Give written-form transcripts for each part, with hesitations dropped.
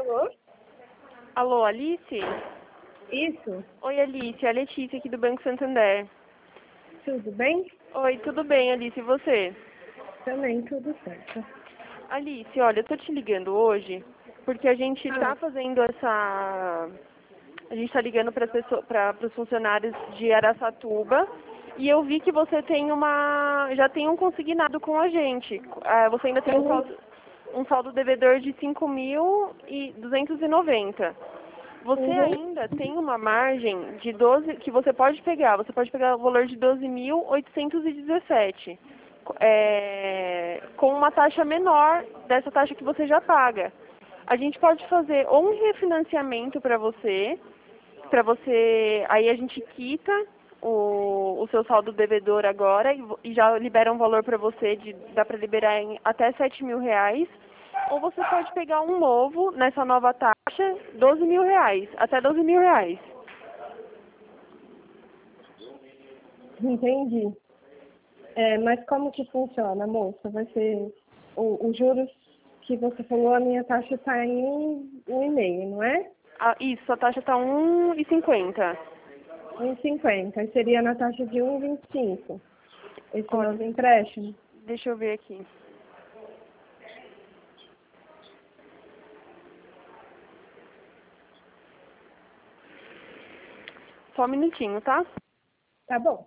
Alô? Alô, Alice? Isso? Oi, Alice. É a Letícia aqui do Banco Santander. Tudo bem? Oi, tudo bem, Alice? E você? Também tudo certo. Alice, olha, eu tô te ligando hoje porque a gente tá Ah, fazendo essa... A gente tá ligando para os funcionários de Araçatuba e eu vi que você tem já tem um consignado com a gente. Você ainda tem um saldo devedor de 5.290. Você uhum. ainda tem uma margem de 12 que você pode pegar. Você pode pegar o valor de 12.817, com uma taxa menor dessa taxa que você já paga. A gente pode fazer ou um refinanciamento aí a gente quita o seu saldo devedor agora e já libera um valor para você, dá para liberar em até R$ 7.000. Ou você pode pegar um novo, nessa nova taxa, R$ 12.000, até R$ 12.000. Entendi. Mas como que funciona, moça? Vai ser os juros que você falou, a minha taxa está em 1,5, não é? Isso, a taxa está 1,50. 1,50. Aí seria na taxa de 1,25. Esse Olha, novo empréstimo? deixa eu ver aqui. Só um minutinho, tá? Tá bom.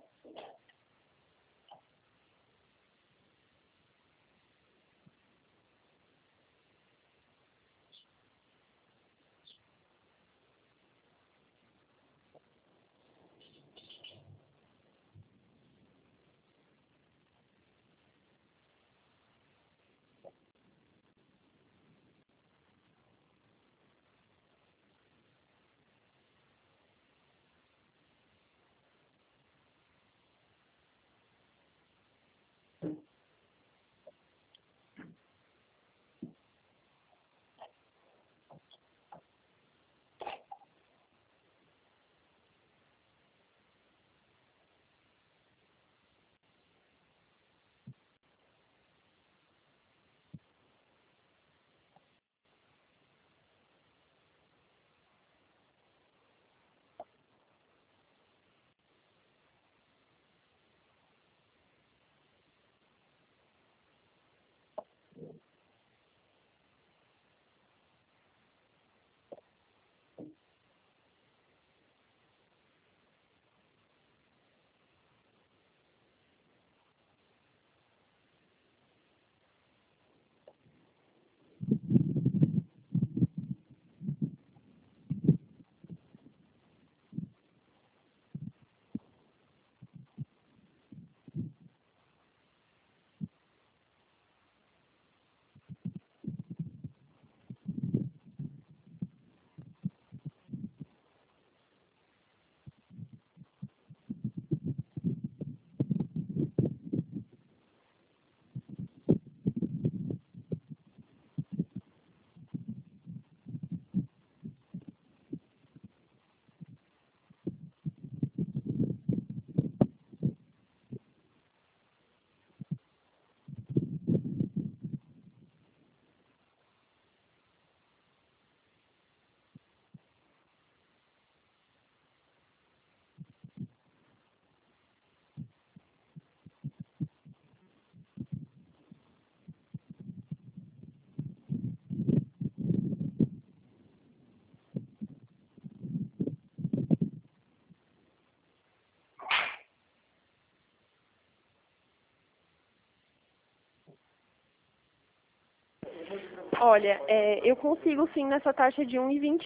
Olha, eu consigo sim nessa taxa de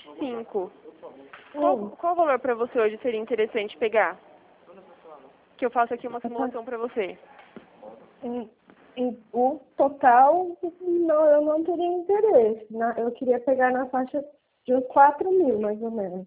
1,25. Hum, Qual valor para você hoje seria interessante pegar? Que eu faço aqui uma a taxa- simulação para você. o total, não, eu não teria interesse. Eu queria pegar na faixa de uns 4.000, mais ou menos.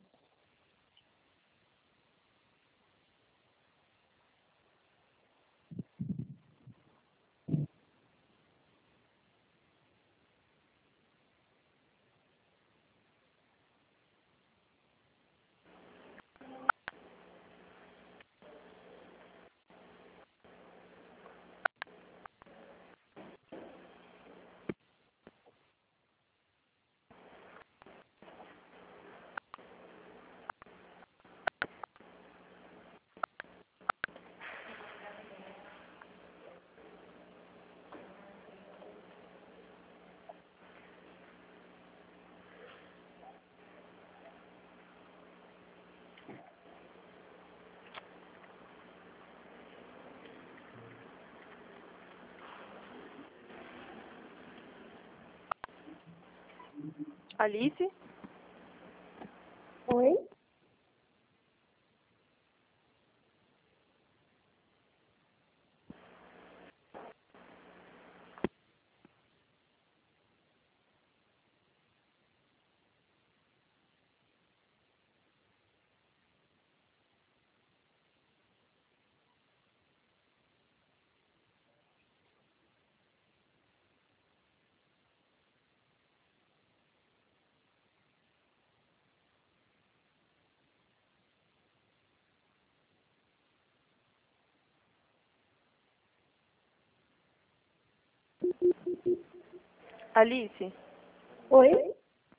Alice? Oi? Alice? Oi?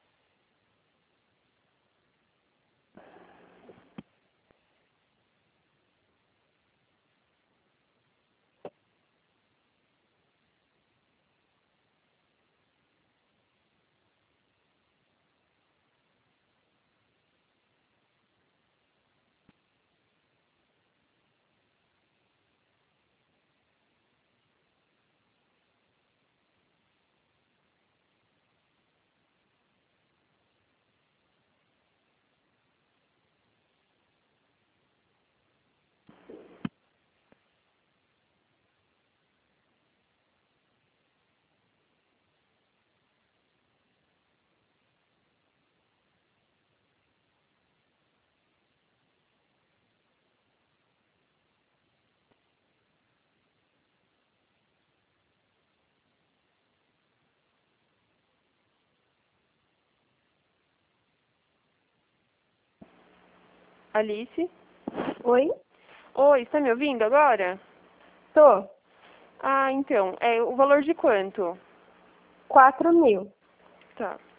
Alice? Oi? Oi, está me ouvindo agora? Tô. Ah, então, o valor de quanto? 4.000. Tá.